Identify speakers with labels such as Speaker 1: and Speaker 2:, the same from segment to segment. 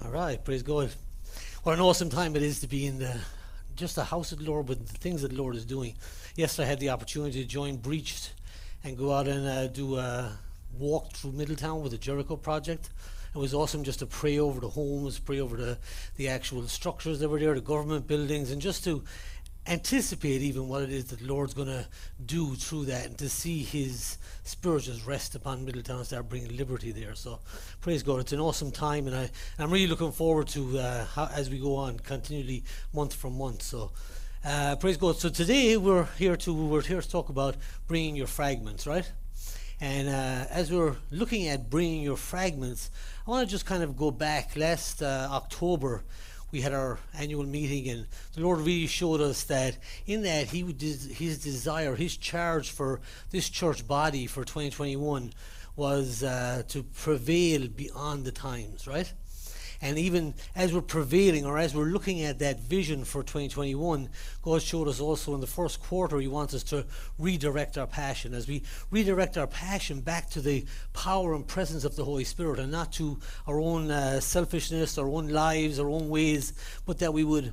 Speaker 1: All right, praise God. What an awesome time it is to be in just the house of the Lord with the things that the Lord is doing. Yesterday I had the opportunity to join Breach and go out and do a walk through Middletown with the Jericho Project. It was awesome just to pray over the homes, pray over the actual structures that were there, the government buildings, and just to anticipate even what it is that the Lord's going to do through that, and to see His Spirit just rest upon Middletown and start bringing liberty there. So praise God, it's an awesome time, and I'm really looking forward to as we go on continually month from month. So praise God. So today we're here to talk about bringing your fragments, right? And as we're looking at bringing your fragments, I want to just kind of go back. Last October we had our annual meeting, and the Lord really showed us that in that His desire, His charge for this church body for 2021 was to prevail beyond the times, right? And even as we're prevailing, or as we're looking at that vision for 2021, God showed us also in the first quarter He wants us to redirect our passion. As we redirect our passion back to the power and presence of the Holy Spirit, and not to our own selfishness, our own lives, our own ways, but that we would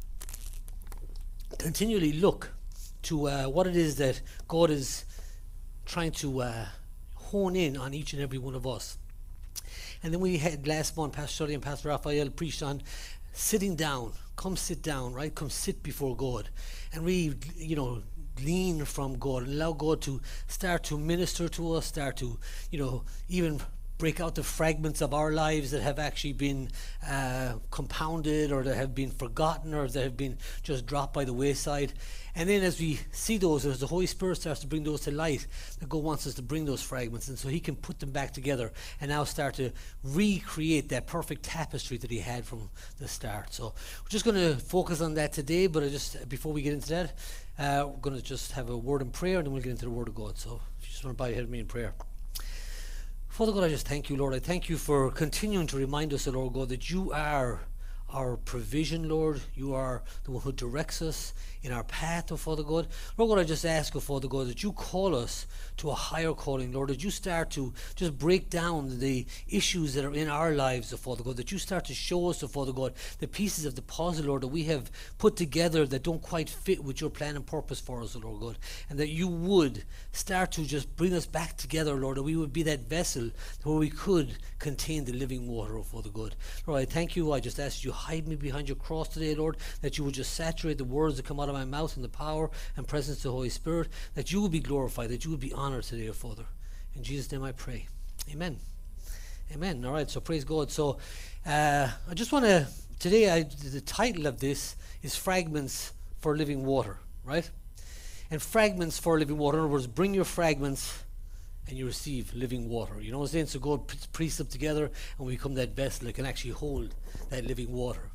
Speaker 1: continually look to what it is that God is trying to hone in on each and every one of us. And then we had last month, Pastor Shirley and Pastor Raphael preached on sitting down. Come sit down, right? Come sit before God. And we, glean from God and allow God to start to minister to us, start to, even break out the fragments of our lives that have actually been compounded, or that have been forgotten, or that have been just dropped by the wayside. And then as we see those, as the Holy Spirit starts to bring those to light, that God wants us to bring those fragments, and so He can put them back together and now start to recreate that perfect tapestry that He had from the start. So we're just going to focus on that today, but before we get into that, we're going to just have a word in prayer, and then we'll get into the Word of God. So if you just want to bow your head with me in prayer. Father God, I just thank You, Lord. I thank You for continuing to remind us, Lord God, that You are our provision, Lord. You are the one who directs us in our path, oh Father God. Lord God, I just ask, oh Father God, that You call us to a higher calling, Lord, that You start to just break down the issues that are in our lives, oh Father God, that You start to show us, oh Father God, the pieces of the puzzle, Lord, that we have put together that don't quite fit with Your plan and purpose for us, oh Lord God, and that You would start to just bring us back together, Lord, that we would be that vessel where we could contain the living water, oh Father God. Lord, I thank You. I just ask You hide me behind Your cross today, Lord, that You would just saturate the words that come out of my mouth in the power and presence of the Holy Spirit, that You would be glorified, that You would be honored today, O Father. In Jesus' name I pray. Amen. Amen. All right, so praise God. So I just want to, today, the title of this is Fragments for Living Water, right? And fragments for living water. In other words, bring your fragments and you receive living water. You know what I'm saying? So God puts them together and we become that vessel that can actually hold that living water.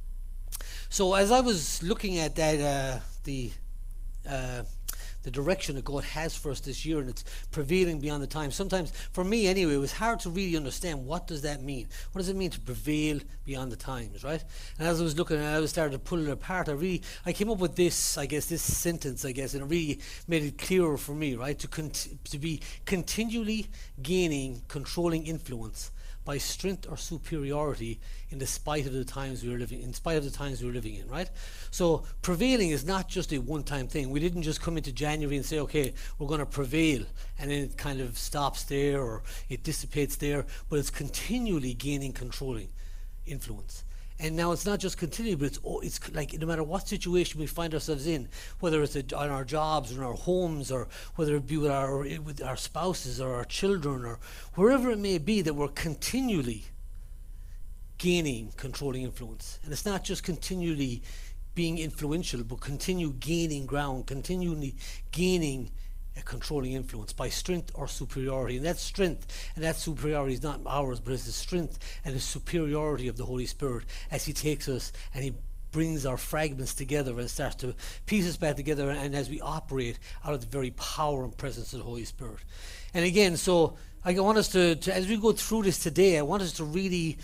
Speaker 1: So as I was looking at that, the direction that God has for us this year, and it's prevailing beyond the time. Sometimes, for me anyway, it was hard to really understand what does that mean. What does it mean to prevail beyond the times, right? And as I was looking, and I started to pull it apart, I came up with this sentence, and it really made it clearer for me, right? To be continually gaining controlling influence by strength or superiority in spite of the times we were living in, right? So prevailing is not just a one-time thing. We didn't just come into January and say, okay, we're going to prevail, and then it kind of stops there or it dissipates there, but it's continually gaining controlling influence. And now it's not just continuing, but it's like no matter what situation we find ourselves in, whether it's on our jobs or in our homes, or whether it be with our spouses or our children, or wherever it may be, that we're continually gaining controlling influence. And it's not just continually being influential, but continue gaining ground, continually gaining a controlling influence by strength or superiority. And that strength and that superiority is not ours, but it's the strength and the superiority of the Holy Spirit as He takes us and He brings our fragments together and starts to piece us back together, and as we operate out of the very power and presence of the Holy Spirit. And again, so I want us to as we go through this today, I want us to really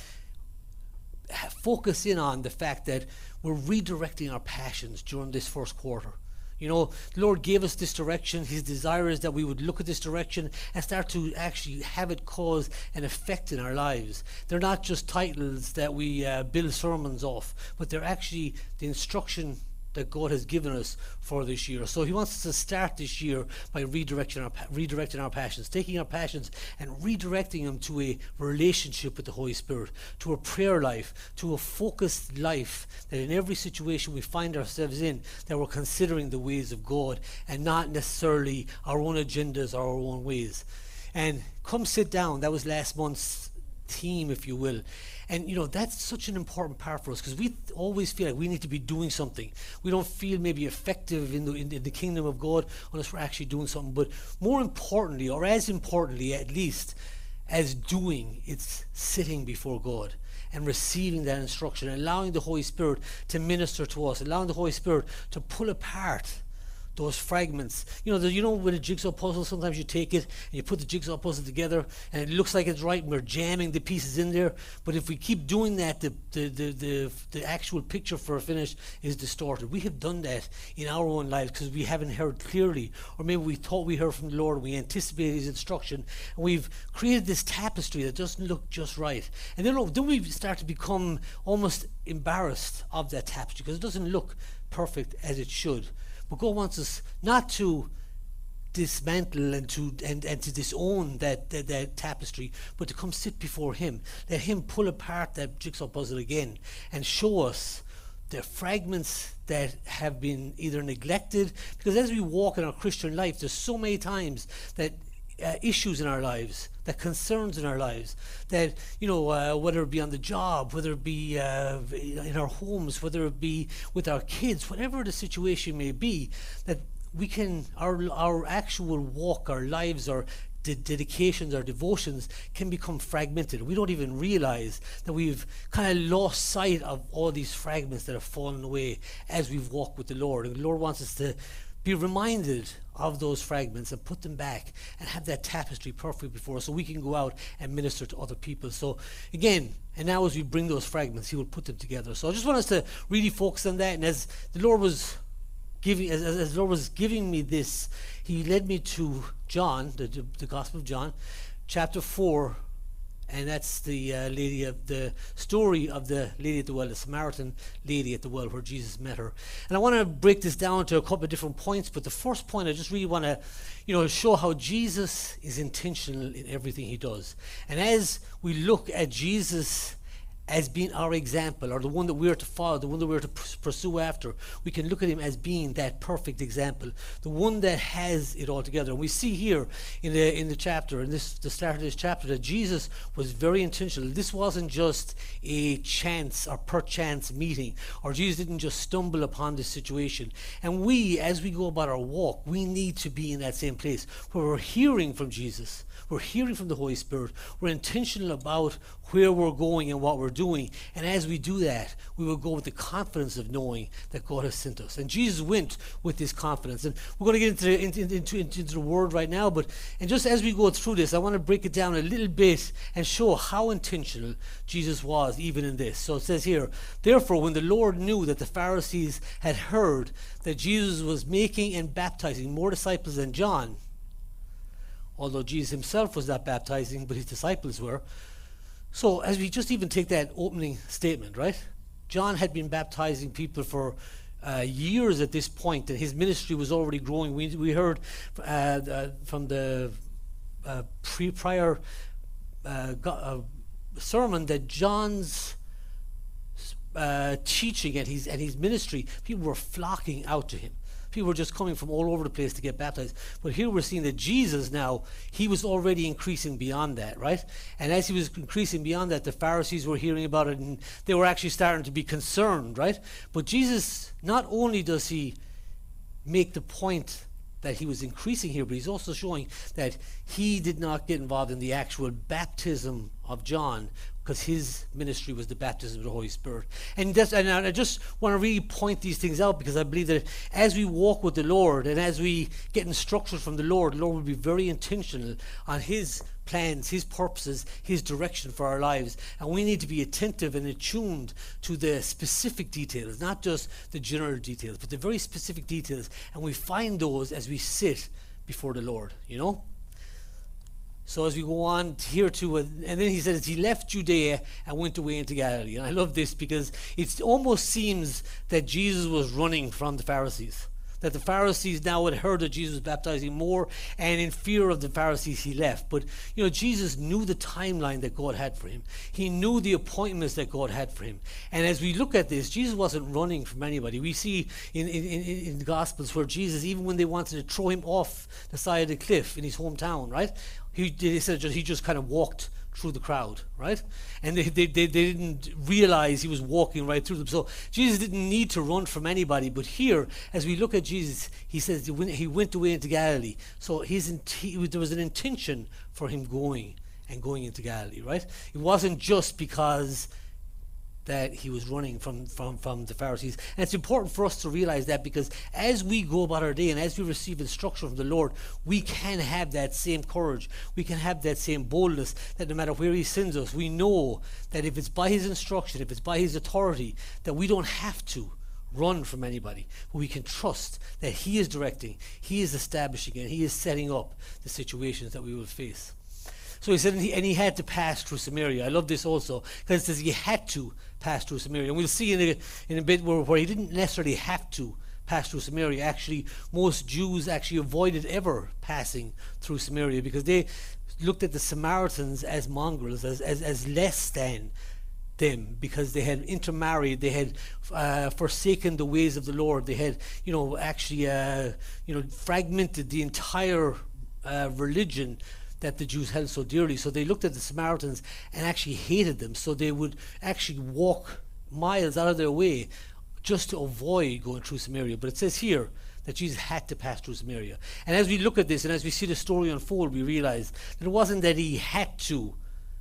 Speaker 1: focus in on the fact that we're redirecting our passions during this first quarter. You know, the Lord gave us this direction. His desire is that we would look at this direction and start to actually have it cause an effect in our lives. They're not just titles that we build sermons off, but they're actually the instruction that God has given us for this year. So he wants us to start this year by redirecting our passions, taking our passions and redirecting them to a relationship with the Holy Spirit, to a prayer life, to a focused life, that in every situation we find ourselves in, that we're considering the ways of God and not necessarily our own agendas or our own ways. And come sit down, that was last month's theme, if you will. And you know, that's such an important part for us, because we always feel like we need to be doing something. We don't feel maybe effective in the kingdom of God unless we're actually doing something. But more importantly, or as importantly at least as doing, it's sitting before God and receiving that instruction, allowing the Holy Spirit to minister to us, allowing the Holy Spirit to pull apart those fragments. You know, with a jigsaw puzzle, sometimes you take it and you put the jigsaw puzzle together and it looks like it's right and we're jamming the pieces in there, but if we keep doing that, the actual picture for a finish is distorted. We have done that in our own lives because we haven't heard clearly, or maybe we thought we heard from the Lord, we anticipated his instruction, and we've created this tapestry that doesn't look just right. And then we start to become almost embarrassed of that tapestry because it doesn't look perfect as it should. But God wants us not to dismantle and to disown that tapestry, but to come sit before him. Let him pull apart that jigsaw puzzle again and show us the fragments that have been either neglected. Because as we walk in our Christian life, there's so many times that issues in our lives, that concerns in our lives, that, you know, whether it be on the job, whether it be in our homes, whether it be with our kids, whatever the situation may be, that we can, our actual walk, our lives, our dedications, our devotions can become fragmented. We don't even realize that we've kind of lost sight of all these fragments that have fallen away as we've walked with the Lord. And the Lord wants us to be reminded of those fragments and put them back and have that tapestry perfect before us so we can go out and minister to other people. So again, and now as we bring those fragments, he will put them together. So I just want us to really focus on that. And as the Lord was as the Lord was giving me this, he led me to John, the Gospel of John, chapter 4. And that's the story of the lady at the well, the Samaritan lady at the well where Jesus met her. And I want to break this down to a couple of different points, but the first point I just really want to, show how Jesus is intentional in everything he does. And as we look at Jesus as being our example, or the one that we are to follow, the one that we are to pursue after, we can look at him as being that perfect example, the one that has it all together. And we see here in the chapter, in the start of this chapter, that Jesus was very intentional. This wasn't just a chance or perchance meeting, or Jesus didn't just stumble upon this situation. And we, as we go about our walk, we need to be in that same place where we're hearing from Jesus, we're hearing from the Holy Spirit, we're intentional about where we're going and what we're doing. And as we do that, we will go with the confidence of knowing that God has sent us. And Jesus went with this confidence. And we're going to get into the word right now, and just as we go through this, I want to break it down a little bit and show how intentional Jesus was even in this. So it says here, therefore, when the Lord knew that the Pharisees had heard that Jesus was making and baptizing more disciples than John, although Jesus himself was not baptizing, but his disciples were. So as we just even take that opening statement, right? John had been baptizing people for years at this point, and his ministry was already growing. We heard from the prior sermon that John's teaching and his ministry, people were flocking out to him. People were just coming from all over the place to get baptized. But here we're seeing that Jesus now, he was already increasing beyond that, right? And as he was increasing beyond that, the Pharisees were hearing about it and they were actually starting to be concerned, right? But Jesus, not only does he make the point that he was increasing here, but he's also showing that he did not get involved in the actual baptism of John, because his ministry was the baptism of the Holy Spirit. And I just want to really point these things out, because I believe that as we walk with the Lord and as we get instructions from the Lord will be very intentional on his plans, his purposes, his direction for our lives. And we need to be attentive and attuned to the specific details, not just the general details, but the very specific details. And we find those as we sit before the Lord, you know. So as we go on here to, and then he says he left Judea and went away into Galilee. And I love this, because it almost seems that Jesus was running from the Pharisees. That the Pharisees now had heard that Jesus was baptizing more, and in fear of the Pharisees he left. But you know, Jesus knew the timeline that God had for him. He knew the appointments that God had for him. And as we look at this, Jesus wasn't running from anybody. We see in the Gospels where Jesus, even when they wanted to throw him off the side of the cliff in his hometown, right? They said he just kind of walked through the crowd, right? And they didn't realize he was walking right through them. So Jesus didn't need to run from anybody. But here, as we look at Jesus, he says he went away into Galilee. So there was an intention for him going into Galilee, right? It wasn't just because that he was running from the Pharisees. And it's important for us to realize that, because as we go about our day and as we receive instruction from the Lord, we can have that same courage. We can have that same boldness, that no matter where he sends us, we know that if it's by his instruction, if it's by his authority, that we don't have to run from anybody, but we can trust that he is directing, he is establishing, and he is setting up the situations that we will face. So he said, and he had to pass through Samaria. I love this also, because it says he had to pass through Samaria. And we'll see in a bit where he didn't necessarily have to pass through Samaria. Actually, most Jews actually avoided ever passing through Samaria, because they looked at the Samaritans as mongrels, as less than them, because they had intermarried, they had forsaken the ways of the Lord. They had, actually, fragmented the entire religion that the Jews held so dearly. So they looked at the Samaritans and actually hated them. So they would actually walk miles out of their way just to avoid going through Samaria. But it says here that Jesus had to pass through Samaria. And as we look at this and as we see the story unfold, we realize that it wasn't that he had to,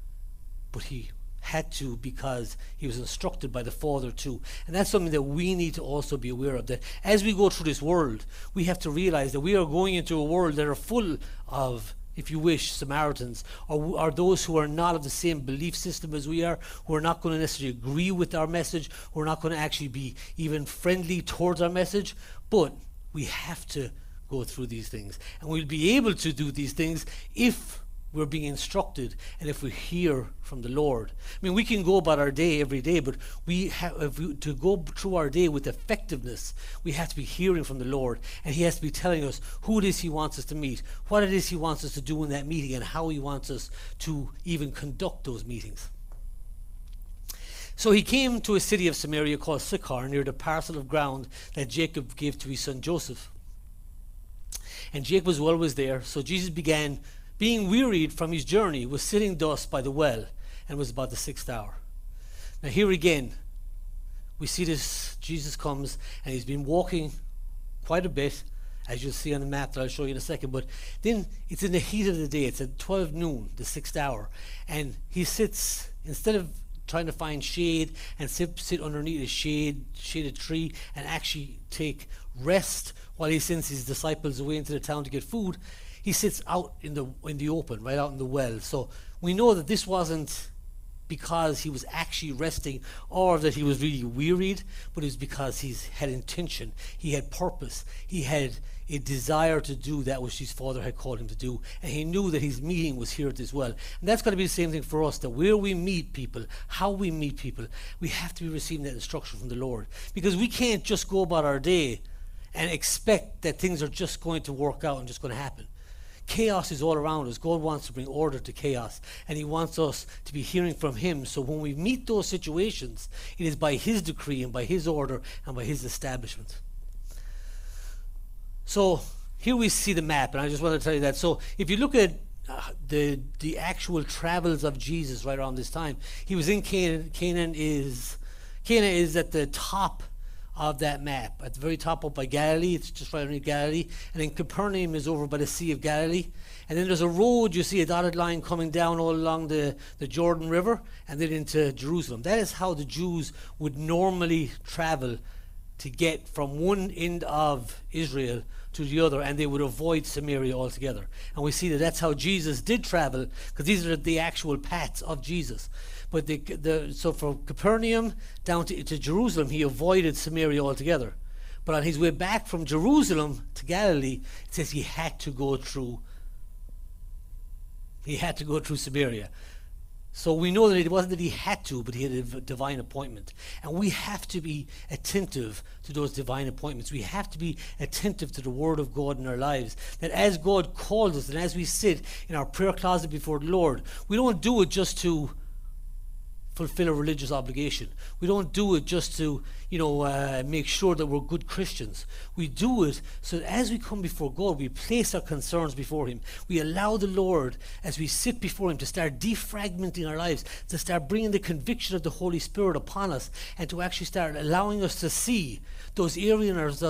Speaker 1: but he had to because he was instructed by the Father too. And that's something that we need to also be aware of, that as we go through this world, we have to realize that we are going into a world that are full of, if you wish, Samaritans, or those who are not of the same belief system as we are, who are not going to necessarily agree with our message, who are not going to actually be even friendly towards our message. But we have to go through these things, and we'll be able to do these things if we're being instructed and if we hear from the Lord. I mean, we can go about our day every day, but to go through our day with effectiveness, we have to be hearing from the Lord, and he has to be telling us who it is he wants us to meet, what it is he wants us to do in that meeting, and how he wants us to even conduct those meetings. So he came to a city of Samaria called Sychar, near the parcel of ground that Jacob gave to his son Joseph. And Jacob was always there, so Jesus began, being wearied from his journey, was sitting thus by the well, and it was about the 6th hour. Now here again, we see this, Jesus comes, and he's been walking quite a bit, as you'll see on the map that I'll show you in a second, but then it's in the heat of the day, it's at 12 noon, the 6th hour, and he sits, instead of trying to find shade and sit underneath a shaded tree and actually take rest while he sends his disciples away into the town to get food, he sits out in the open, right out in the well. So we know that this wasn't because he was actually resting or that he was really wearied, but it was because he had intention, he had purpose, he had a desire to do that which his Father had called him to do, and he knew that his meeting was here at this well. And that's going to be the same thing for us, that where we meet people, how we meet people, we have to be receiving that instruction from the Lord, because we can't just go about our day and expect that things are just going to work out and just going to happen. Chaos is all around us. God wants to bring order to chaos, and he wants us to be hearing from him. So when we meet those situations, it is by his decree and by his order and by his establishment. So here we see the map, and I just want to tell you that. So if you look at the actual travels of Jesus right around this time, he was in Canaan. Canaan is at the top of that map. At the very top up by Galilee, it's just right underneath Galilee. And then Capernaum is over by the Sea of Galilee. And then there's a road, you see a dotted line coming down all along the Jordan River and then into Jerusalem. That is how the Jews would normally travel to get from one end of Israel to the other, and they would avoid Samaria altogether. And we see that that's how Jesus did travel, because these are the actual paths of Jesus. But so from Capernaum down to Jerusalem, he avoided Samaria altogether. But on his way back from Jerusalem to Galilee, it says he had to go through Samaria. So we know that it wasn't that he had to, but he had a divine appointment. And we have to be attentive to those divine appointments. We have to be attentive to the Word of God in our lives. That as God calls us and as we sit in our prayer closet before the Lord, we don't do it just to fulfill a religious obligation. We don't do it just to, make sure that we're good Christians. We do it so that as we come before God, we place our concerns before Him. We allow the Lord, as we sit before Him, to start defragmenting our lives, to start bringing the conviction of the Holy Spirit upon us, and to actually start allowing us to see those areas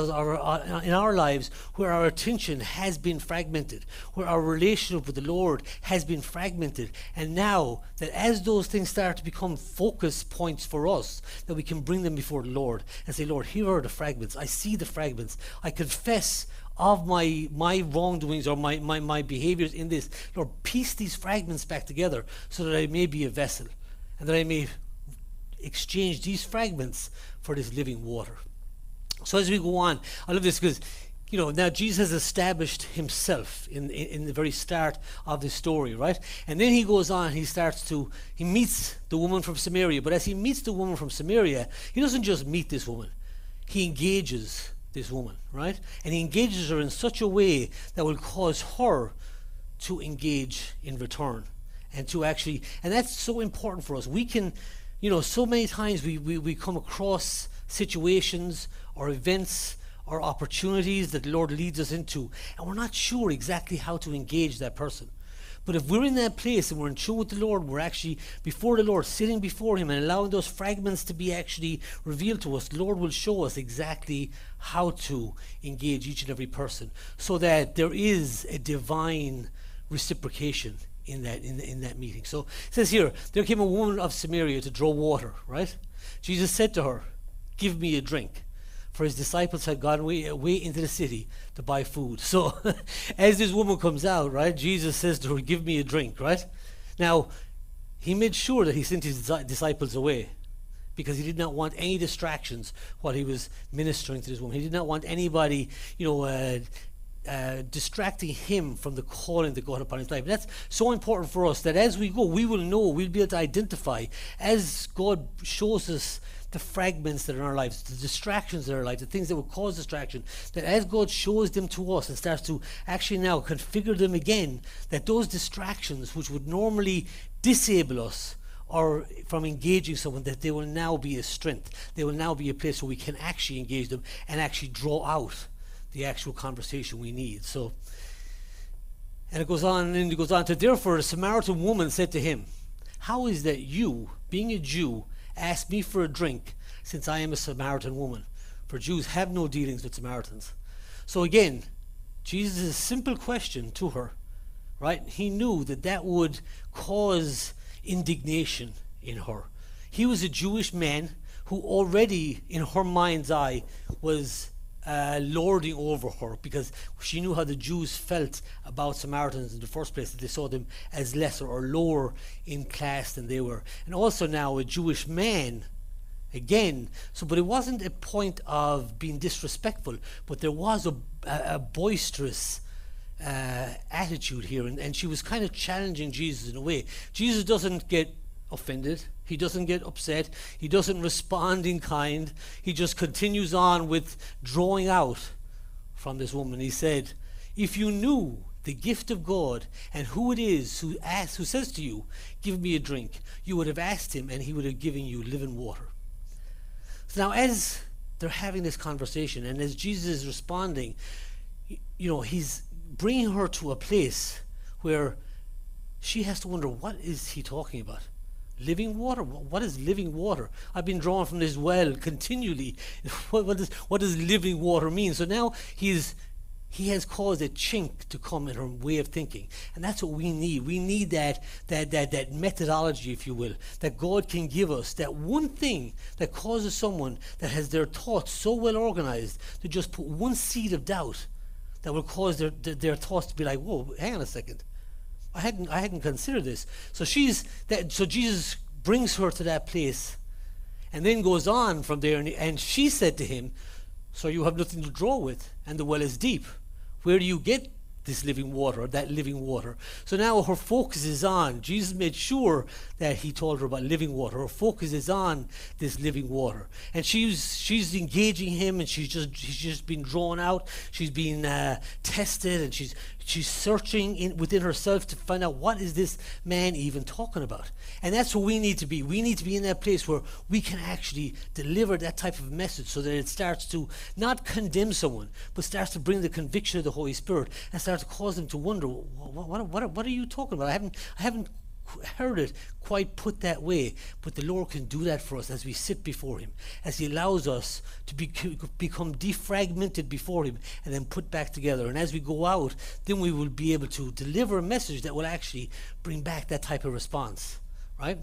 Speaker 1: in our lives where our attention has been fragmented, where our relationship with the Lord has been fragmented. And now that as those things start to become focus points for us, that we can bring them before the Lord and say, Lord, here are the fragments. I see the fragments. I confess of my wrongdoings or my behaviors in this. Lord, piece these fragments back together so that I may be a vessel and that I may exchange these fragments for this living water. So as we go on, I love this because, now Jesus has established himself in the very start of the story, right? And then he goes on, he meets the woman from Samaria. But as he meets the woman from Samaria, he doesn't just meet this woman. He engages this woman, right? And he engages her in such a way that will cause her to engage in return. And that's so important for us. We can, so many times we come across situations or events or opportunities that the Lord leads us into, and we're not sure exactly how to engage that person. But if we're in that place and we're in tune with the Lord, we're actually before the Lord, sitting before Him and allowing those fragments to be actually revealed to us, the Lord will show us exactly how to engage each and every person, so that there is a divine reciprocation in that meeting. So it says here, there came a woman of Samaria to draw water, right? Jesus said to her, "Give me a drink." For his disciples had gone away into the city to buy food. So as this woman comes out, right, Jesus says to her, "Give me a drink," right? Now, he made sure that he sent his disciples away because he did not want any distractions while he was ministering to this woman. He did not want anybody, distracting him from the calling that God upon his life. And that's so important for us, that as we go, we will know, we'll be able to identify as God shows us the fragments that are in our lives, the distractions that are in our lives, the things that will cause distraction, that as God shows them to us and starts to actually now configure them again, that those distractions which would normally disable us or from engaging someone, that they will now be a strength. They will now be a place where we can actually engage them and actually draw out the actual conversation we need. So, and it goes on to, therefore the Samaritan woman said to him, "How is that you, being a Jew, ask me for a drink, since I am a Samaritan woman? For Jews have no dealings with Samaritans." So again, Jesus' simple question to her, right? He knew that would cause indignation in her. He was a Jewish man who already, in her mind's eye, was lording over her, because she knew how the Jews felt about Samaritans in the first place, that they saw them as lesser or lower in class than they were. And also now a Jewish man again. So, but it wasn't a point of being disrespectful, but there was a boisterous attitude here, and she was kind of challenging Jesus in a way. Jesus doesn't get offended. He doesn't get upset. He doesn't respond in kind. He just continues on with drawing out from this woman. He said, "If you knew the gift of God and who it is who says to you, 'Give me a drink,' you would have asked him and he would have given you living water." So now as they're having this conversation and as Jesus is responding, he's bringing her to a place where she has to wonder, what is he talking about? Living water? What is living water? I've been drawn from this well continually. What does living water mean? So now he has caused a chink to come in her way of thinking. And that's what we need. We need that methodology, if you will, that God can give us. That one thing that causes someone that has their thoughts so well organized to just put one seed of doubt that will cause their thoughts to be like, whoa, hang on a second. I hadn't considered this. So Jesus brings her to that place and then goes on from there, and she said to him, so you have nothing to draw with, and the well is deep. Where do you get this living water, or that living water? So now her focus is on, Jesus made sure that he told her about living water. Her focus is on this living water. And she's engaging him, and she's just been drawn out. She's been tested, and she's searching within herself to find out, what is this man even talking about? And that's where we need to be. We need to be in that place where we can actually deliver that type of message, so that it starts to not condemn someone, but starts to bring the conviction of the Holy Spirit and starts to cause them to wonder, what are you talking about? I haven't heard it quite put that way, but the Lord can do that for us as we sit before him, as he allows us to become defragmented before him and then put back together. And as we go out, then we will be able to deliver a message that will actually bring back that type of response, right?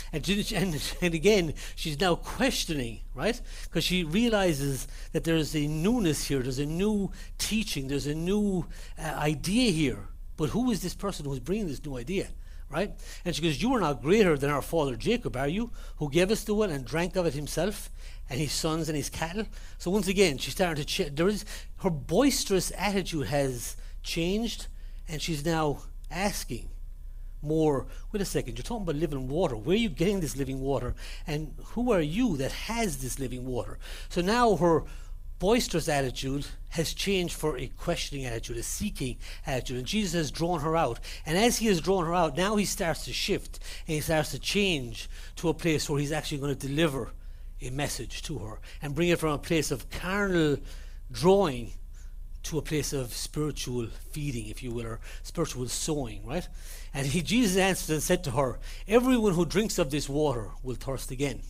Speaker 1: And again, she's now questioning, right? Because she realizes that there's a newness here, there's a new teaching, there's a new idea here. But who is this person who's bringing this new idea? Right? And she goes, you are not greater than our father Jacob, are you? Who gave us the well and drank of it himself, and his sons and his cattle. So once again, she's starting to her boisterous attitude has changed, and she's now asking more. Wait a second, you're talking about living water. Where are you getting this living water? And who are you that has this living water? So now her boisterous attitude has changed for a questioning attitude, a seeking attitude, and Jesus has drawn her out. And as he has drawn her out, now he starts to shift, and he starts to change to a place where he's actually going to deliver a message to her and bring it from a place of carnal drawing to a place of spiritual feeding, if you will, or spiritual sowing, right? And Jesus answered and said to her, everyone who drinks of this water will thirst again.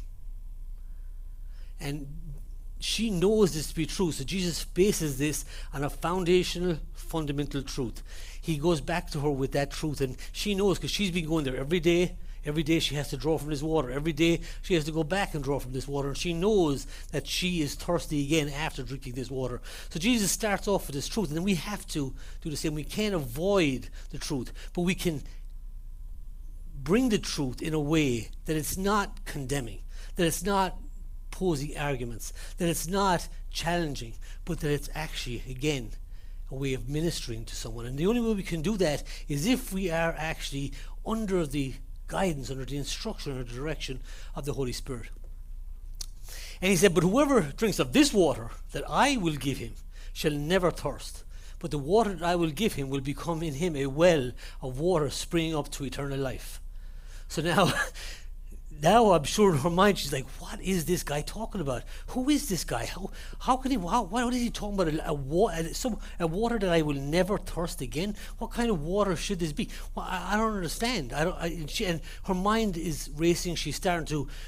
Speaker 1: And she knows this to be true, so Jesus bases this on a foundational, fundamental truth. He goes back to her with that truth, and she knows, because she's been going there every day. Every day she has to draw from this water. Every day she has to go back and draw from this water, and she knows that she is thirsty again after drinking this water. So Jesus starts off with this truth, and then we have to do the same. We can't avoid the truth, but we can bring the truth in a way that it's not condemning, that it's not posing arguments, that it's not challenging, but that it's actually, again, a way of ministering to someone. And the only way we can do that is if we are actually under the guidance, under the instruction or the direction of the Holy Spirit. And he said, but whoever drinks of this water that I will give him shall never thirst, but the water that I will give him will become in him a well of water springing up to eternal life. So now I'm sure in her mind she's like, what is this guy talking about? Who is this guy? What is he talking about? A water that I will never thirst again? What kind of water should this be? Well, I don't understand. And her mind is racing. She's starting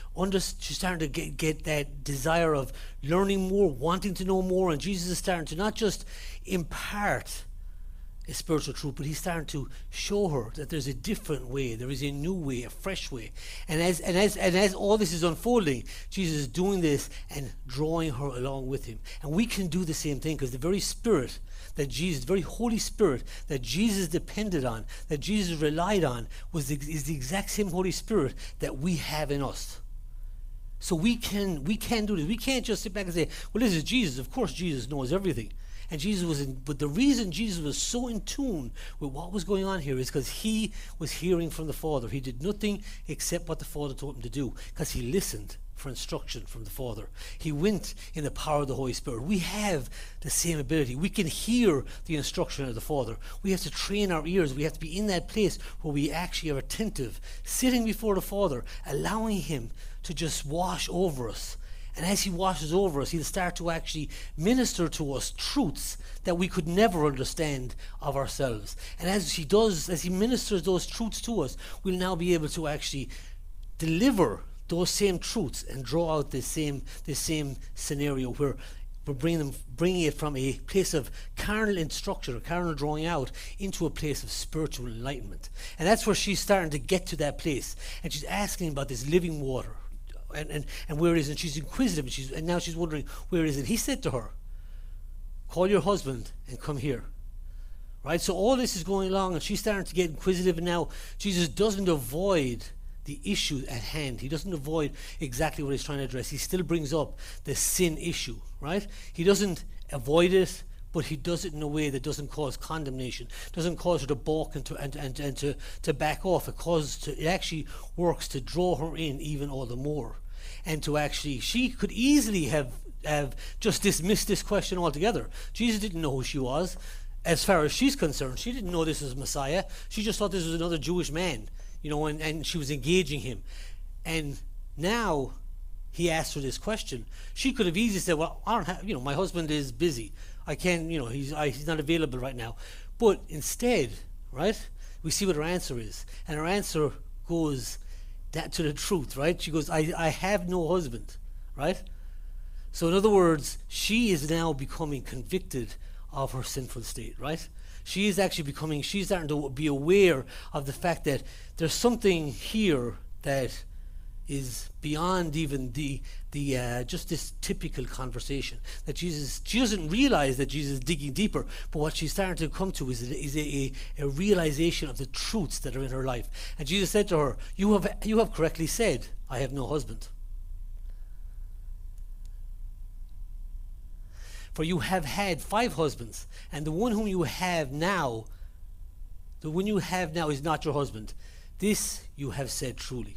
Speaker 1: to get that desire of learning more, wanting to know more. And Jesus is starting to not just impart a spiritual truth, but he's starting to show her that there's a different way, there is a new way, a fresh way. And as all this is unfolding, Jesus is doing this and drawing her along with him. And we can do the same thing, because the very Spirit that Jesus, the very Holy Spirit that Jesus depended on, that Jesus relied on, is the exact same Holy Spirit that we have in us. So we can do this. We can't just sit back and say, well, this is Jesus. Of course Jesus knows everything. And but the reason Jesus was so in tune with what was going on here is because he was hearing from the Father. He did nothing except what the Father told him to do, because he listened for instruction from the Father. He went in the power of the Holy Spirit. We have the same ability. We can hear the instruction of the Father. We have to train our ears. We have to be in that place where we actually are attentive, sitting before the Father, allowing him to just wash over us. And as he washes over us, he'll start to actually minister to us truths that we could never understand of ourselves. And as he ministers those truths to us, we'll now be able to actually deliver those same truths and draw out this same scenario where we're bringing it from a place of carnal instruction or carnal drawing out into a place of spiritual enlightenment. And that's where she's starting to get to that place. And she's asking about this living water and where it is. And she's inquisitive, and now she's wondering where it is. And he said to her, call your husband and come here. Right? So all this is going along, and she's starting to get inquisitive. And now Jesus doesn't avoid the issue at hand. He doesn't avoid exactly what he's trying to address. He still brings up the sin issue, right? He doesn't avoid it, but he does it in a way that doesn't cause condemnation, doesn't cause her to balk and to back off. It actually works to draw her in even all the more. And to actually, she could easily have just dismissed this question altogether. Jesus didn't know who she was. As far as she's concerned, she didn't know this was Messiah. She just thought this was another Jewish man. And she was engaging him. And now he asked her this question. She could have easily said, well, I don't have, my husband is busy. I can't, he's not available right now. But instead, right, we see what her answer is. And her answer goes to the truth, right? She goes, I have no husband, right? So in other words, she is now becoming convicted of her sinful state, right? She's starting to be aware of the fact that there's something here that is beyond even the just this typical conversation. That she doesn't realize that Jesus is digging deeper, but what she's starting to come to is a realization of the truths that are in her life. And Jesus said to her, you have correctly said, I have no husband. For you have had 5 husbands, and the one whom you have now, is not your husband. This you have said truly.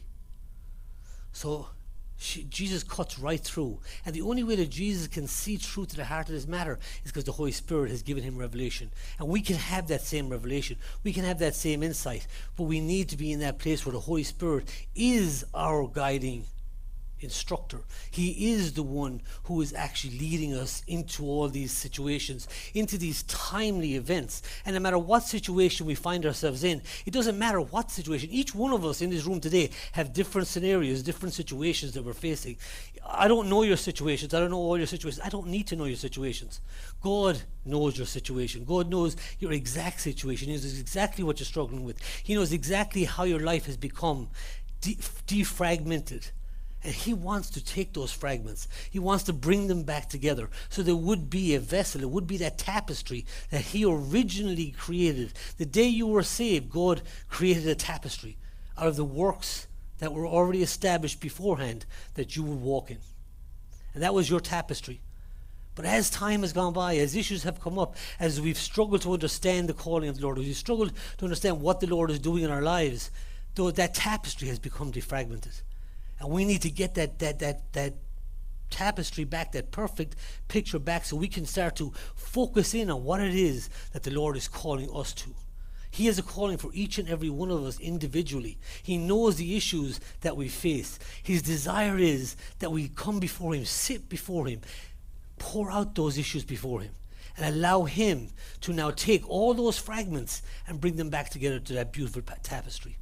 Speaker 1: So Jesus cuts right through. And the only way that Jesus can see truth to the heart of this matter is because the Holy Spirit has given him revelation. And we can have that same revelation. We can have that same insight. But we need to be in that place where the Holy Spirit is our guiding instructor. He is the one who is actually leading us into all these situations, into these timely events. And no matter what situation we find ourselves in, it doesn't matter what situation. Each one of us in this room today have different scenarios, different situations that we're facing. I don't know your situations. I don't know all your situations. I don't need to know your situations. God knows your situation. God knows your exact situation. He knows exactly what you're struggling with. He knows exactly how your life has become defragmented. And he wants to take those fragments. He wants to bring them back together. So there would be a vessel. It would be that tapestry that he originally created. The day you were saved, God created a tapestry out of the works that were already established beforehand that you would walk in. And that was your tapestry. But as time has gone by, as issues have come up, as we've struggled to understand the calling of the Lord, as we've struggled to understand what the Lord is doing in our lives, though that tapestry has become defragmented. And we need to get that tapestry back, that perfect picture back, so we can start to focus in on what it is that the Lord is calling us to. He has a calling for each and every one of us individually. He knows the issues that we face. His desire is that we come before him, sit before him, pour out those issues before him, and allow him to now take all those fragments and bring them back together to that beautiful tapestry.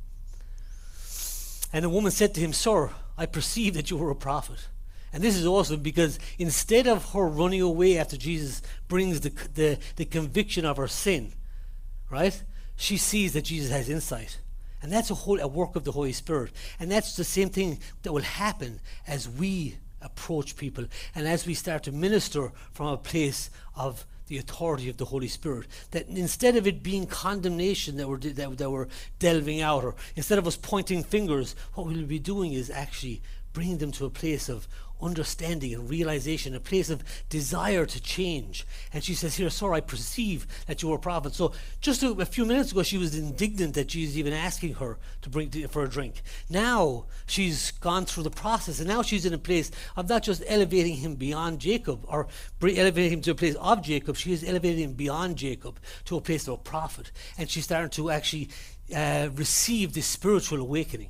Speaker 1: And the woman said to him, Sir, I perceive that you are a prophet. And this is awesome because instead of her running away after Jesus brings the conviction of her sin, right? She sees that Jesus has insight. And that's a work of the Holy Spirit. And that's the same thing that will happen as we approach people and as we start to minister from a place of the authority of the Holy Spirit. That instead of it being condemnation that we're delving out, or instead of us pointing fingers, what we'll be doing is actually bringing them to a place of understanding and realization, a place of desire to change. And she says here, Sir, I perceive that you are a prophet. So just a few minutes ago, she was indignant that Jesus even asking her to bring for a drink. Now she's gone through the process, and now she's in a place of not just elevating him beyond Jacob, or elevating him to a place of Jacob. She is elevating him beyond Jacob to a place of a prophet. And she's starting to actually receive this spiritual awakening.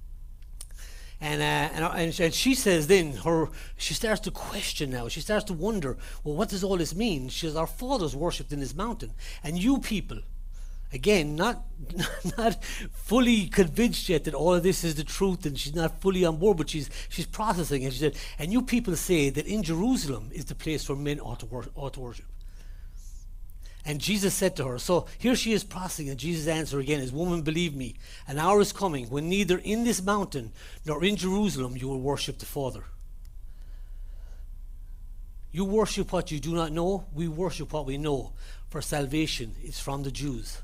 Speaker 1: And she says then, she starts to question now. She starts to wonder, well, what does all this mean? She says, our fathers worshipped in this mountain, and you people, Again, not not fully convinced yet that all of this is the truth, and she's not fully on board, but she's processing. And she said, and you people say that in Jerusalem is the place where men ought to worship. And Jesus said to her, so here she is processing, and Jesus' answer again is, woman, believe me, an hour is coming when neither in this mountain nor in Jerusalem you will worship the Father. You worship what you do not know, we worship what we know, for salvation is from the Jews.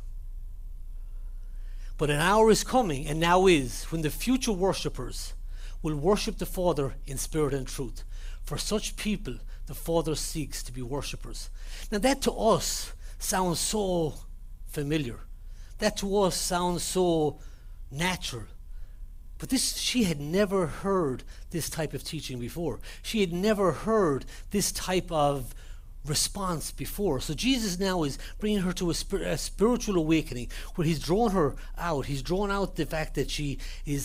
Speaker 1: But an hour is coming, and now is, when the future worshippers will worship the Father in spirit and truth. For such people, the Father seeks to be worshippers. Now that to us sounds so familiar. That to us sounds so natural. But she had never heard this type of teaching before. She had never heard this type of response before. So Jesus now is bringing her to a spiritual awakening where he's drawn her out. He's drawn out the fact that she is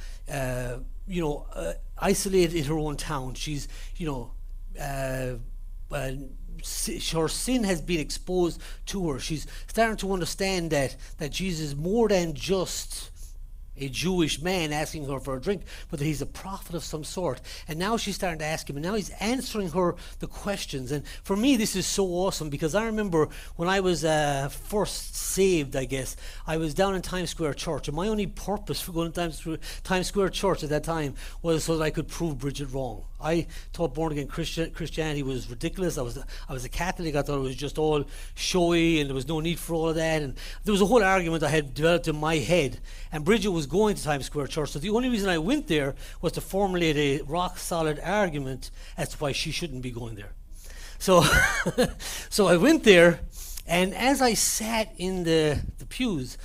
Speaker 1: isolated in her own town. She's her sin has been exposed to her. She's starting to understand that Jesus is more than just a Jewish man asking her for a drink, but that he's a prophet of some sort. And now she's starting to ask him, and now he's answering her the questions. And for me, this is so awesome, because I remember when I was first saved, I guess, I was down in Times Square Church, and my only purpose for going to Times Square Church at that time was so that I could prove Bridget wrong. I thought born-again Christianity was ridiculous. I was a Catholic. I thought it was just all showy, and there was no need for all of that. And there was a whole argument I had developed in my head. And Bridget was going to Times Square Church, so the only reason I went there was to formulate a rock-solid argument as to why she shouldn't be going there. So, so I went there, and as I sat in the pews,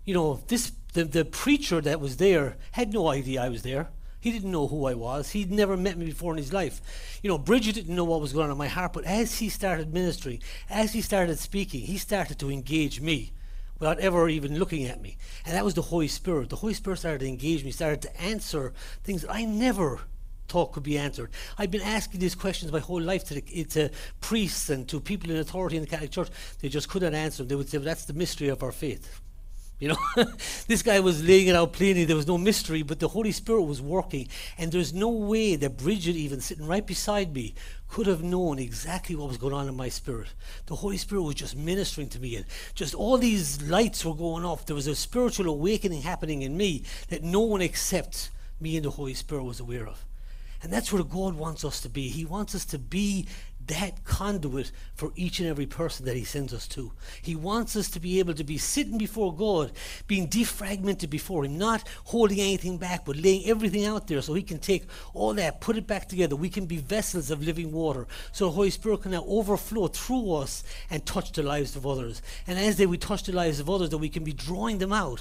Speaker 1: the preacher that was there had no idea I was there. He didn't know who I was. He'd never met me before in his life. Bridget didn't know what was going on in my heart, but as he started ministering, as he started speaking, he started to engage me without ever even looking at me. And that was the Holy Spirit. The Holy Spirit started to engage me, started to answer things that I never thought could be answered. I've been asking these questions my whole life to priests and to people in authority in the Catholic Church. They just couldn't answer them. They would say, well, that's the mystery of our faith. This guy was laying it out plainly. There was no mystery, but the Holy Spirit was working. And there's no way that Bridget, even sitting right beside me, could have known exactly what was going on in my spirit. The Holy Spirit was just ministering to me, and just all these lights were going off. There was a spiritual awakening happening in me that no one except me and the Holy Spirit was aware of. And that's where God wants us to be. He wants us to be that conduit for each and every person that he sends us to. He wants us to be able to be sitting before God, being defragmented before him, not holding anything back, but laying everything out there so he can take all that, put it back together. We can be vessels of living water, so the Holy Spirit can now overflow through us and touch the lives of others. And as we touch the lives of others, that we can be drawing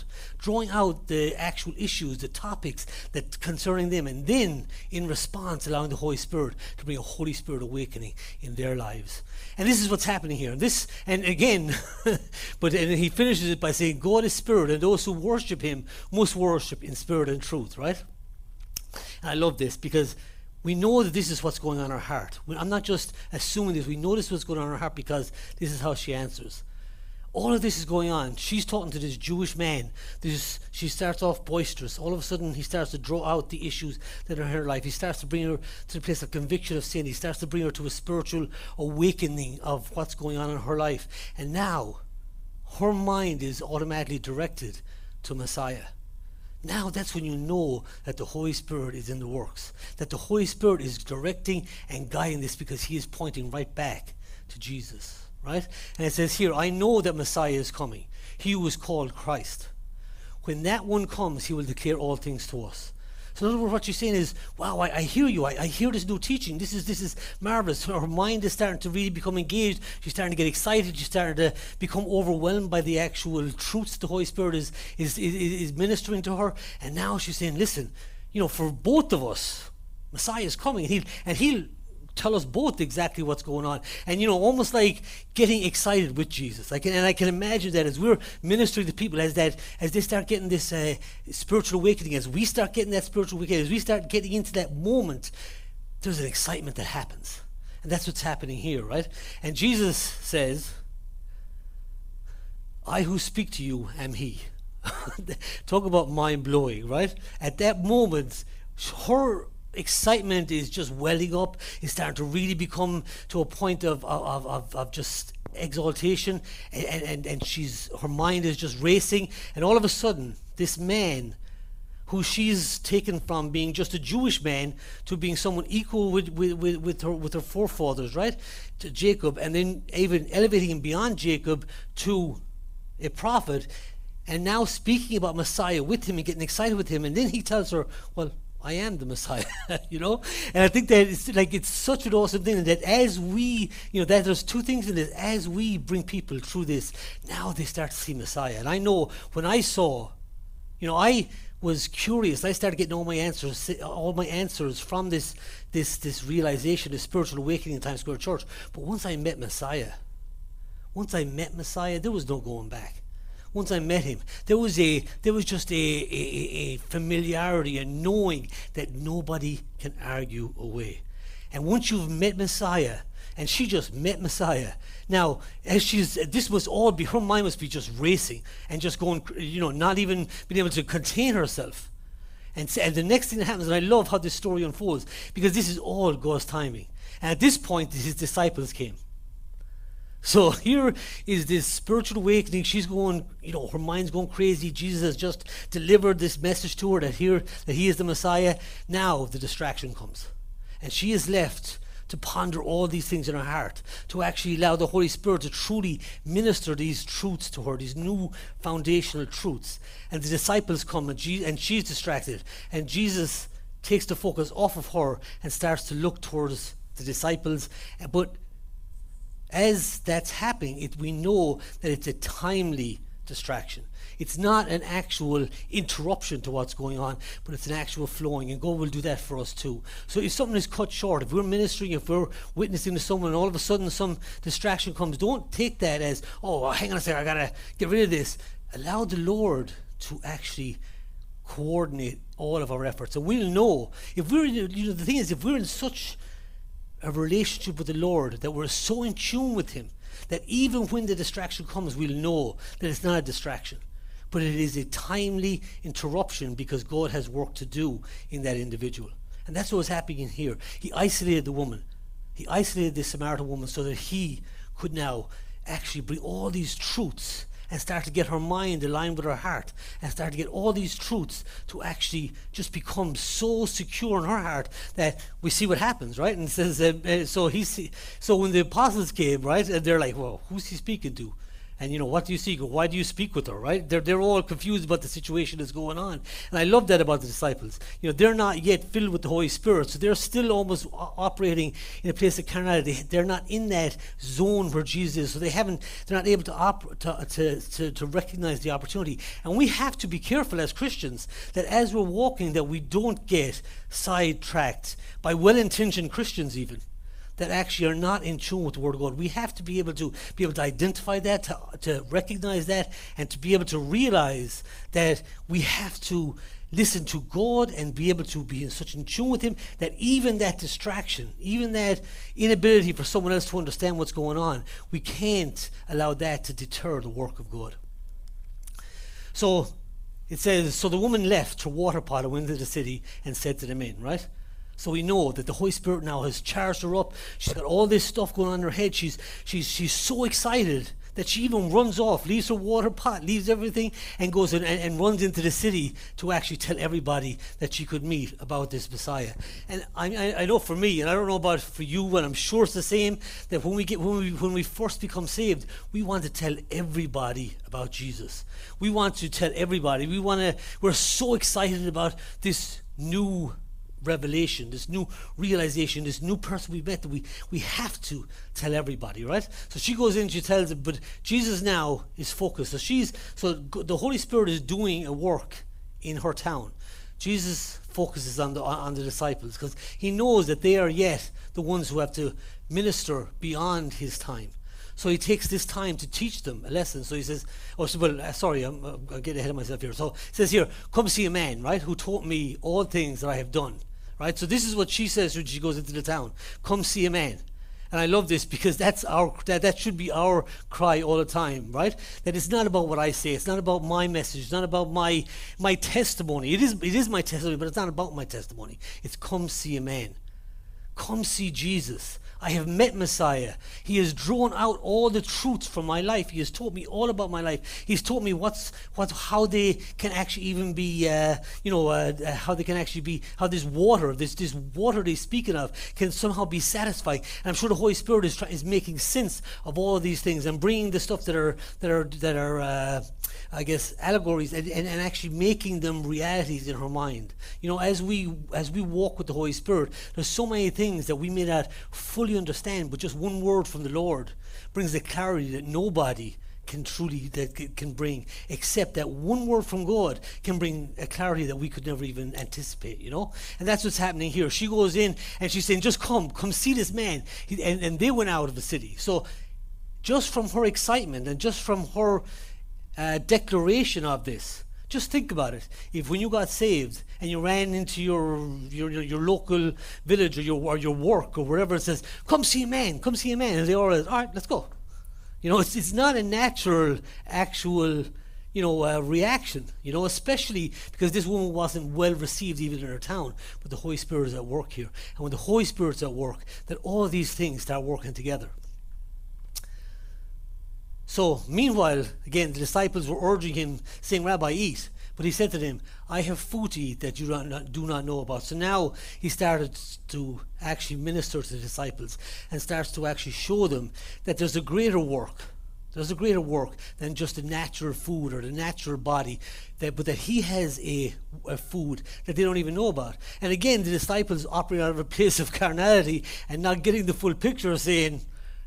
Speaker 1: out the actual issues, the topics that concerning them, and then in response allowing the Holy Spirit to bring a Holy Spirit awakening in their lives. And this is what's happening here. And again, and he finishes it by saying, God is spirit, and those who worship him must worship in spirit and truth, right? And I love this, because we know that this is what's going on in our heart. I'm not just assuming this. We know this is what's going on in our heart, because this is how she answers. All of this is going on. She's talking to this Jewish man. She starts off boisterous. All of a sudden, he starts to draw out the issues that are in her life. He starts to bring her to the place of conviction of sin. He starts to bring her to a spiritual awakening of what's going on in her life. And now, her mind is automatically directed to Messiah. Now that's when you know that the Holy Spirit is in the works. That the Holy Spirit is directing and guiding this, because he is pointing right back to Jesus. Right? And it says here, I know that Messiah is coming. He who is called Christ. When that one comes, he will declare all things to us. So in other words, what you're saying is, wow, I hear you. I hear this new teaching. This is marvelous. Her mind is starting to really become engaged. She's starting to get excited. She's starting to become overwhelmed by the actual truths the Holy Spirit is ministering to her. And now she's saying, listen, for both of us, Messiah is coming, and he'll tell us both exactly what's going on. And almost like getting excited with Jesus. I can imagine that as we're ministering to people, as they start getting this spiritual awakening, as we start getting that spiritual awakening, as we start getting into that moment, there's an excitement that happens. And that's what's happening here, right? And Jesus says, I who speak to you am he. Talk about mind-blowing, right? At that moment, her excitement is just welling up. It's starting to really become to a point of just exaltation, and her mind is just racing, and all of a sudden this man who she's taken from being just a Jewish man to being someone equal with her forefathers, right, to Jacob, and then even elevating him beyond Jacob to a prophet, and now speaking about Messiah with him and getting excited with him, and then he tells her, well, I am the Messiah, you know. And I think that it's such an awesome thing that as we, that there's two things in this. As we bring people through this, now they start to see Messiah. And I know when I saw, I was curious. I started getting all my answers from this realization, this spiritual awakening in Times Square Church. But once I met Messiah, there was no going back. Once I met him, there was just a familiarity, and knowing that nobody can argue away. And once you've met Messiah, and she just met Messiah, now this must all be, her mind must be just racing and just going, not even being able to contain herself. And the next thing that happens, and I love how this story unfolds, because this is all God's timing. And at this point, his disciples came. So here is this spiritual awakening. She's going, her mind's going crazy. Jesus has just delivered this message to her that he is the Messiah. Now the distraction comes. And she is left to ponder all these things in her heart, to actually allow the Holy Spirit to truly minister these truths to her, these new foundational truths. And the disciples come, and she's distracted. And Jesus takes the focus off of her and starts to look towards the disciples. But as that's happening, we know that it's a timely distraction. It's not an actual interruption to what's going on, but it's an actual flowing, and God will do that for us too. So if something is cut short, if we're ministering, if we're witnessing to someone, and all of a sudden some distraction comes, don't take that as, oh, hang on a second, I gotta get rid of this. Allow the Lord to actually coordinate all of our efforts, and we'll know if we're, the thing is, if we're in such a relationship with the Lord, that we're so in tune with him, that even when the distraction comes, we'll know that it's not a distraction, but it is a timely interruption, because God has work to do in that individual. And that's what was happening here. He isolated the woman. He isolated the Samaritan woman so that he could now actually bring all these truths and start to get her mind aligned with her heart, and start to get all these truths to actually just become so secure in her heart that we see what happens, right? And it says, so when the apostles came, right, and they're like, well, who's he speaking to? And what do you seek? Why do you speak with her, right? They're all confused about the situation that's going on. And I love that about the disciples. They're not yet filled with the Holy Spirit, so they're still almost operating in a place of carnality. They're not in that zone where Jesus is, so they're not able to recognize the opportunity. And we have to be careful as Christians that as we're walking, that we don't get sidetracked by well-intentioned Christians even, that actually are not in tune with the Word of God. We have to be able to identify that, to recognize that, and to be able to realize that we have to listen to God and be able to be in such in tune with him that even that distraction, even that inability for someone else to understand what's going on, we can't allow that to deter the work of God. So it says, so the woman left her water pot and went into the city and said to the men, right? So we know that the Holy Spirit now has charged her up. She's got all this stuff going on in her head. She's so excited that she even runs off, leaves her water pot, leaves everything, and goes and runs into the city to actually tell everybody that she could meet about this Messiah. And I know for me, and I don't know about for you, and I'm sure it's the same, that when we first become saved, we want to tell everybody about Jesus. We want to tell everybody. We're so excited about this new revelation, this new realization, this new person we met, that we have to tell everybody, right? So she goes in, she tells it, but Jesus now is focused. So the Holy Spirit is doing a work in her town. Jesus focuses on the disciples because he knows that they are yet the ones who have to minister beyond his time. So he takes this time to teach them a lesson. So he says, I'm getting ahead of myself here. So it says here, come see a man, right, who taught me all things that I have done, right? So this is what she says when she goes into the town. Come see a man. And I love this because that should be our cry all the time, right? That it's not about what I say, it's not about my message, it's not about my testimony. It is my testimony, but it's not about my testimony. It's come see a man. Come see Jesus. I have met Messiah. He has drawn out all the truths from my life. He has taught me all about my life. He's taught me how they can actually even be, how they can actually be, how this water they're speaking of can somehow be satisfying. And I'm sure the Holy Spirit is making sense of all of these things and bringing the stuff that are I guess allegories and actually making them realities in her mind. As we walk with the Holy Spirit, there's so many things that we may not fully understand, but just one word from the Lord brings the clarity that nobody can bring, except that one word from God can bring a clarity that we could never even anticipate, And that's what's happening here. She goes in and she's saying, just come see this man. And they went out of the city. So just from her excitement and just from her declaration of this, just think about it. If when you got saved and you ran into your local village or your work or wherever, it says, come see a man, and they all right, let's go. It's not a natural, actual, reaction, especially because this woman wasn't well received even in her town. But the Holy Spirit is at work here. And when the Holy Spirit's at work, that all these things start working together. So, meanwhile, again, the disciples were urging him, saying, Rabbi, eat. But he said to them, I have food to eat that you do not know about. So now he started to actually minister to the disciples and starts to actually show them that there's a greater work. There's a greater work than just the natural food or the natural body, but that he has a food that they don't even know about. And again, the disciples operate out of a place of carnality and not getting the full picture, saying,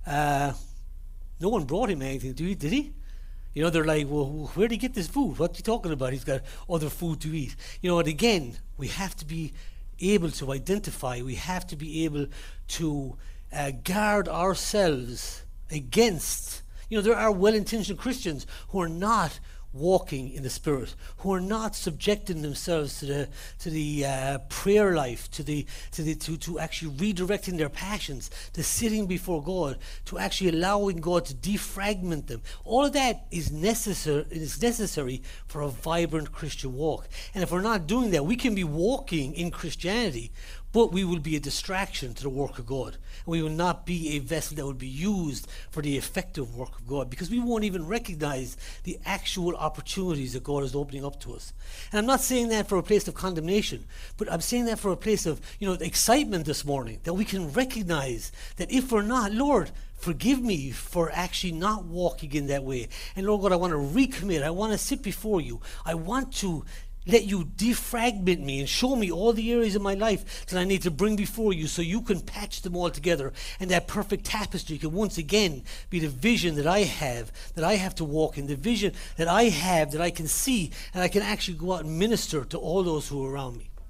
Speaker 1: no one brought him anything to eat, did he? They're like, well, where did he get this food? What's he talking about? He's got other food to eat. And again, we have to be able to identify, we have to be able to guard ourselves against, there are well-intentioned Christians who are not walking in the Spirit, who are not subjecting themselves to the prayer life, to actually redirecting their passions, to sitting before God, to actually allowing God to defragment them. All of that is necessary for a vibrant Christian walk. And if we're not doing that, we can be walking in Christianity, but we will be a distraction to the work of God. And we will not be a vessel that will be used for the effective work of God, because we won't even recognize the actual opportunities that God is opening up to us. And I'm not saying that for a place of condemnation, but I'm saying that for a place of, excitement this morning, that we can recognize that if we're not, Lord, forgive me for actually not walking in that way. And Lord God, I want to recommit. I want to sit before you. I want to let you defragment me and show me all the areas of my life that I need to bring before you, so you can patch them all together, and that perfect tapestry can once again be the vision that I have to walk in, the vision that I have that I can see, and I can actually go out and minister to all those who are around me.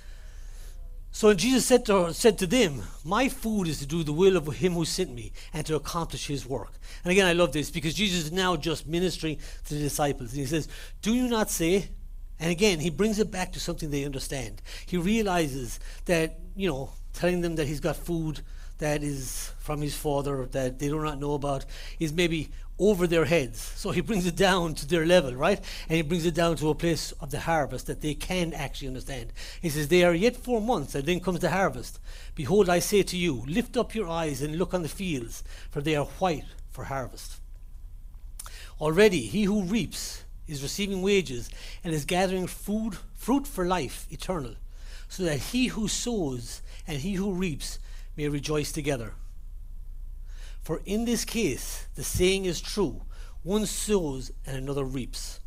Speaker 1: So Jesus said to them, my food is to do the will of him who sent me and to accomplish his work. And again, I love this because Jesus is now just ministering to the disciples, and he says, do you not say? And again, he brings it back to something they understand. He realizes that, telling them that he's got food that is from his Father that they do not know about is maybe over their heads. So he brings it down to their level, right? And he brings it down to a place of the harvest that they can actually understand. He says, they are yet 4 months, and then comes the harvest. Behold, I say to you, lift up your eyes and look on the fields, for they are white for harvest. Already he who reaps is receiving wages and is gathering fruit for life eternal, so that he who sows and he who reaps may rejoice together. For in this case the saying is true, one sows and another reaps.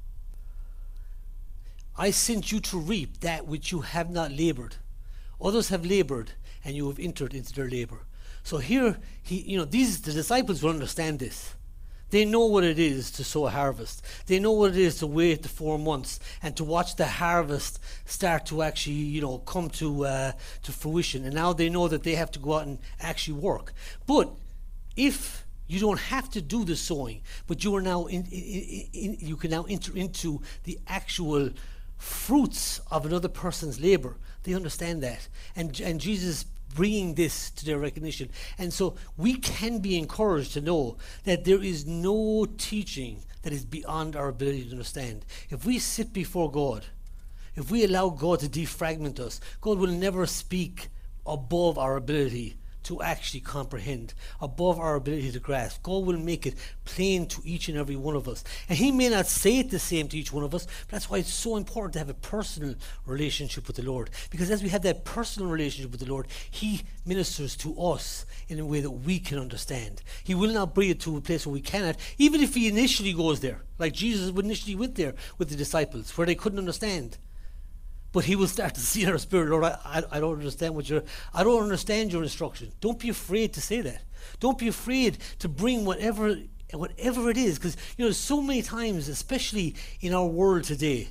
Speaker 1: I sent you to reap that which you have not labored. Others have labored, and you have entered into their labor. So here, the disciples will understand this. They know what it is to sow a harvest. They know what it is to wait the 4 months and to watch the harvest start to actually, come to fruition. And now they know that they have to go out and actually work. But if you don't have to do the sowing, but you are now you can now enter into the actual fruits of another person's labor. They understand that, and Jesus bringing this to their recognition. And so we can be encouraged to know that there is no teaching that is beyond our ability to understand. If we sit before God, if we allow God to defragment us, God will never speak above our ability to actually comprehend, above our ability to grasp. God will make it plain to each and every one of us. And he may not say it the same to each one of us, but that's why it's so important to have a personal relationship with the Lord. Because as we have that personal relationship with the Lord, he ministers to us in a way that we can understand. He will not bring it to a place where we cannot, even if he initially goes there, like Jesus initially went there with the disciples, where they couldn't understand. But he will start to see in our spirit, Lord, I don't understand I don't understand your instruction. Don't be afraid to say that. Don't be afraid to bring whatever it is. Because, so many times, especially in our world today,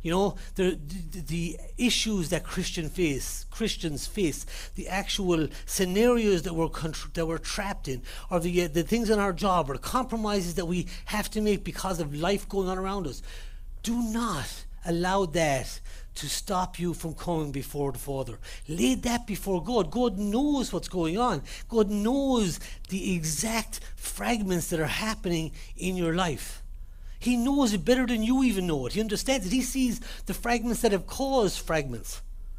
Speaker 1: the issues that Christians face, the actual scenarios that we're trapped in, or the things in our job, or the compromises that we have to make because of life going on around us. Do not allow that to stop you from coming before the Father. Lay that before God. God knows what's going on. God knows the exact fragments that are happening in your life. He knows it better than you even know it. He understands it. He sees the fragments that have caused fragments.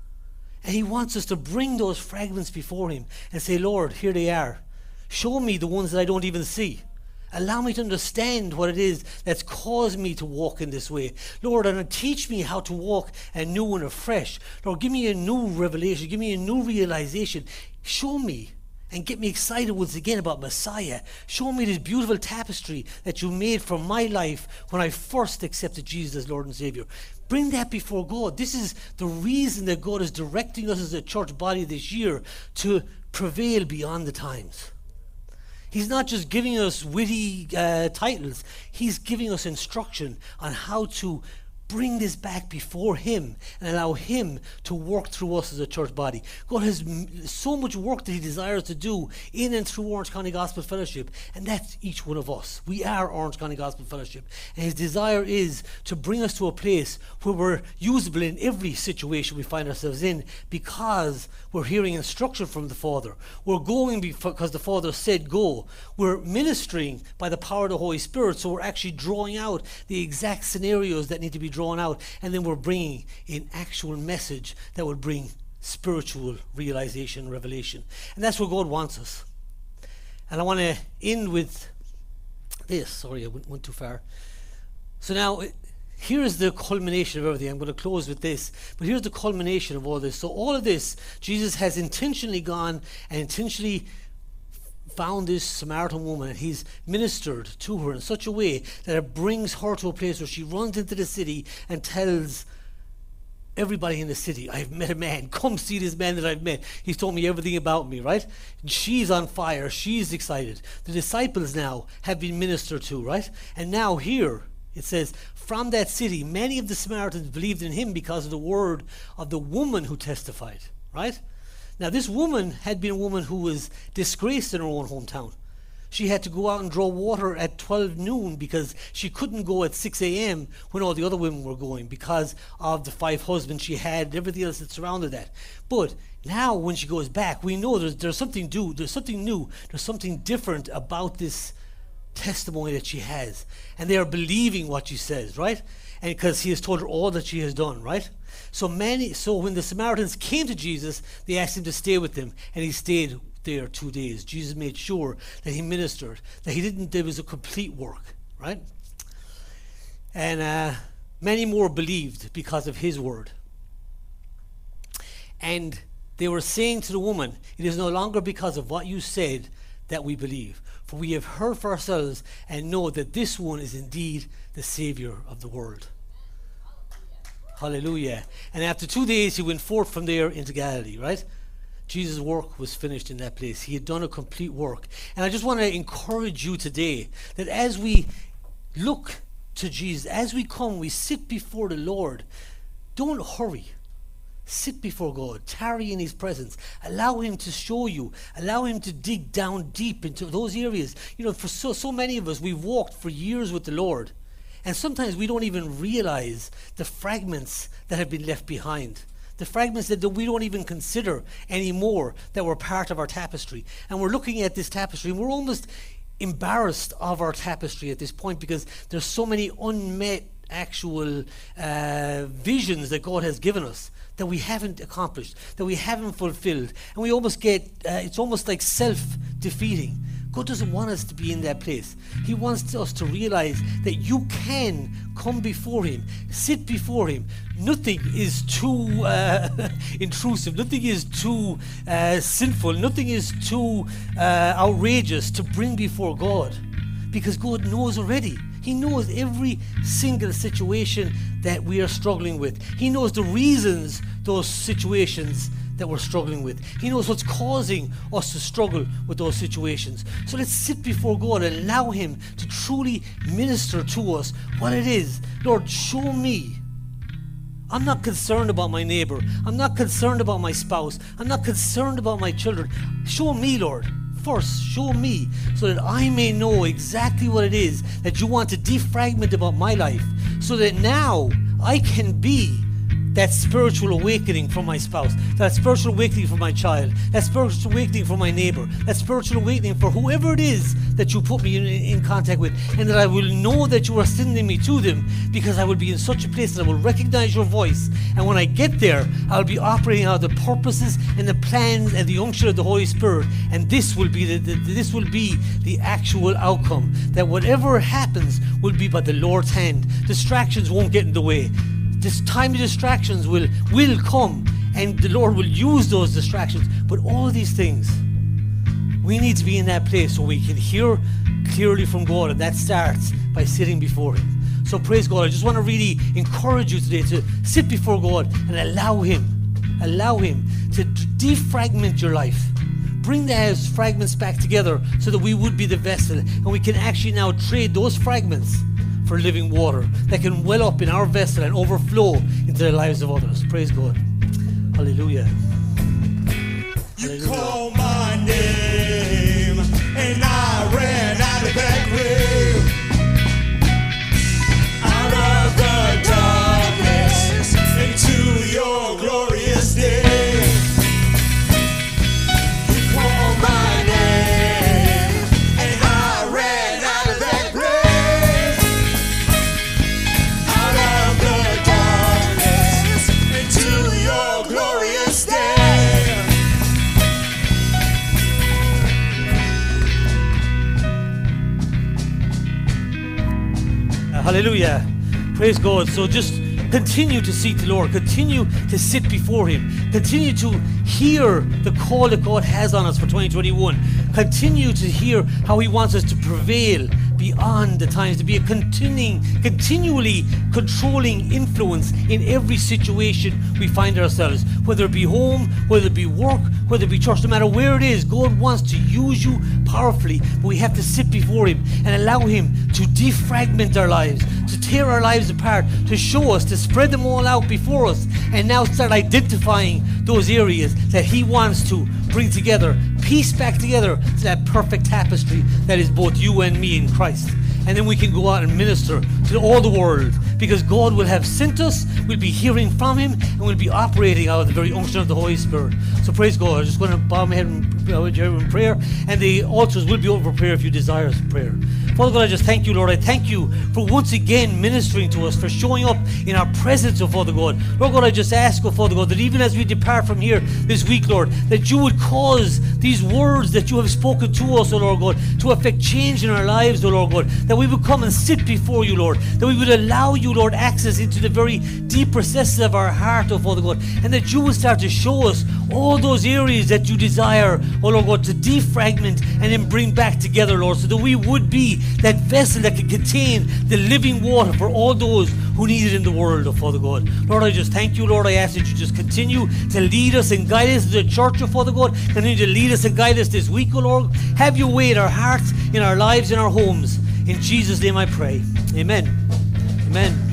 Speaker 1: And he wants us to bring those fragments before him and say, Lord, here they are. Show me the ones that I don't even see. Allow me to understand what it is that's caused me to walk in this way. Lord, and teach me how to walk anew and afresh. Lord, give me a new revelation. Give me a new realization. Show me and get me excited once again about Messiah. Show me this beautiful tapestry that you made for my life when I first accepted Jesus as Lord and Savior. Bring that before God. This is the reason that God is directing us as a church body this year to prevail beyond the times. He's not just giving us witty titles. He's giving us instruction on how to bring this back before him and allow him to work through us as a church body. God has so much work that he desires to do in and through Orange County Gospel Fellowship, and that's each one of us. We are Orange County Gospel Fellowship, and his desire is to bring us to a place where we're usable in every situation we find ourselves in, because we're hearing instruction from the Father. We're going because the Father said go. We're ministering by the power of the Holy Spirit, so we're actually drawing out the exact scenarios that need to be drawn out, and then we're bringing an actual message that will bring spiritual realization and revelation. And that's where God wants us. And I want to end with this. Sorry, I went too far. So now, here is the culmination of everything. I'm going to close with this, but here's the culmination of all this. So all of this, Jesus has intentionally gone and intentionally found this Samaritan woman, and he's ministered to her in such a way that it brings her to a place where she runs into the city and tells everybody in the city, I've met a man, come see this man that I've met. He's told me everything about me, right? And she's on fire, she's excited. The disciples now have been ministered to, right? And now here it says, from that city, many of the Samaritans believed in him because of the word of the woman who testified, right? Now, this woman had been a woman who was disgraced in her own hometown. She had to go out and draw water at 12 noon because she couldn't go at 6 a.m. when all the other women were going because of the 5 husbands she had and everything else that surrounded that. But now when she goes back, we know there's something new, there's something different about this testimony that she has. And they are believing what she says, right? And because he has told her all that she has done, right? So when the Samaritans came to Jesus, they asked him to stay with them, and he stayed there 2 days. Jesus made sure that he ministered, that there was a complete work, right? And many more believed because of his word. And they were saying to the woman, it is no longer because of what you said that we believe, for we have heard for ourselves and know that this one is indeed the Savior of the world. Hallelujah. And after 2 days, he went forth from there into Galilee, right? Jesus' work was finished in that place. He had done a complete work. And I just want to encourage you today that as we look to Jesus, as we come, we sit before the Lord, don't hurry. Sit before God, tarry in his presence, allow him to show you, allow him to dig down deep into those areas. For so many of us, we've walked for years with the Lord, and sometimes we don't even realize the fragments that have been left behind, The fragments that we don't even consider anymore that were part of our tapestry. And we're looking at this tapestry and we're almost embarrassed of our tapestry at this point because there's so many unmet actual visions that God has given us that we haven't accomplished, that we haven't fulfilled. And we almost get, it's almost like self-defeating. God doesn't want us to be in that place. He wants us to realize that you can come before Him, sit before Him. Nothing is too intrusive. Nothing is too sinful. Nothing is too outrageous to bring before God, because God knows already. He knows every single situation that we are struggling with. He knows the reasons those situations that we're struggling with. He knows what's causing us to struggle with those situations. So let's sit before God and allow Him to truly minister to us what it is. Lord, show me. I'm not concerned about my neighbor. I'm not concerned about my spouse. I'm not concerned about my children. Show me, Lord. First, show me so that I may know exactly what it is that you want to defragment about my life, so that now I can be that spiritual awakening from my spouse, that spiritual awakening for my child, that spiritual awakening for my neighbor, that spiritual awakening for whoever it is that you put me in contact with, and that I will know that you are sending me to them, because I will be in such a place that I will recognize your voice. And when I get there, I'll be operating out the purposes and the plans and the unction of the Holy Spirit. And this will be the actual outcome, that whatever happens will be by the Lord's hand. Distractions won't get in the way. This time of distractions will come, and the Lord will use those distractions. But all these things, we need to be in that place so we can hear clearly from God, and that starts by sitting before Him. So praise God. I just want to really encourage you today to sit before God and allow Him to defragment your life. Bring those fragments back together so that we would be the vessel, and we can actually now trade those fragments for living water that can well up in our vessel and overflow into the lives of others. Praise God. Hallelujah.
Speaker 2: You call my name and I ran out of that grave, out of the darkness into your glorious day. You call my name and I ran out of that grave, out of the darkness into your glorious day.
Speaker 1: Hallelujah. Praise God. So just continue to seek the Lord. Continue to sit before Him. Continue to hear the call that God has on us for 2021. Continue to hear how He wants us to prevail beyond the times, to be a continually controlling influence in every situation we find ourselves, whether it be home, whether it be work, whether it be church, no matter where it is. God wants to use you powerfully, but we have to sit before Him and allow Him to defragment our lives, to tear our lives apart, to show us, to spread them all out before us, and now start identifying those areas that He wants to bring together, piece back together to that perfect tapestry that is both you and me in Christ. And then we can go out and minister to all the world, because God will have sent us, we'll be hearing from Him, and we'll be operating out of the very unction of the Holy Spirit. So praise God. I'm just going to bow my head in prayer, and the altars will be open for prayer if you desire prayer. Father God, I just thank you, Lord. I thank you for once again ministering to us, for showing up in our presence, oh Father God. Lord God, I just ask, oh Father God, that even as we depart from here this week, Lord, that you would cause these words that you have spoken to us, oh Lord God, to affect change in our lives, oh Lord God, that we would come and sit before you, Lord, that we would allow you, Lord, access into the very deep recesses of our heart, oh Father God, and that you would start to show us all those areas that you desire, oh Lord God, to defragment and then bring back together, Lord, so that we would be that vessel that can contain the living water for all those who need it in the world, oh Father God. Lord, I just thank you, Lord. I ask that you just continue to lead us and guide us to the church, oh Father God. Continue to lead us and guide us this week, oh Lord. Have your way in our hearts, in our lives, in our homes. In Jesus' name I pray. Amen. Amen.